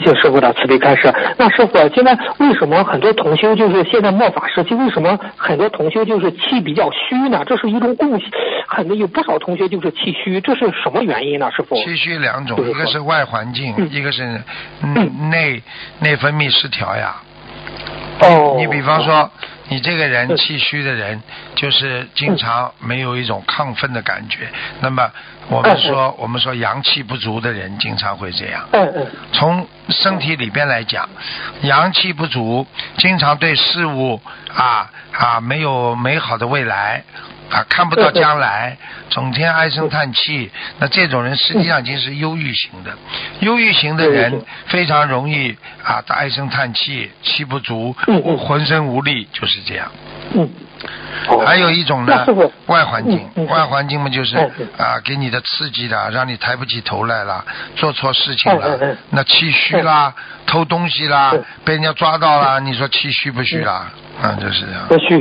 谢师傅的慈悲开示。那师傅，现在为什么很多同修就是现在末法时期，为什么很多同修就是气比较虚呢？这是一种共性，有不少同学就是气虚，这是什么原因呢？师傅？ 气虚两种，一个是外环境，一个是内分泌失调呀。你比方说，你这个人气虚的人，就是经常没有一种亢奋的感觉。那么我们说阳气不足的人经常会这样。从身体里边来讲，阳气不足，经常对事物没有美好的未来。看不到将来，整天唉声叹气，那这种人实际上已经是忧郁型的。忧郁型的人非常容易唉声叹气，气不足，浑身无力，就是这样。还有一种呢，外环境，外环境嘛就是给你的刺激的，让你抬不起头来了，做错事情了，那气虚啦，偷东西啦，被人家抓到啦，你说气虚不虚啦？就是这样。 不虚，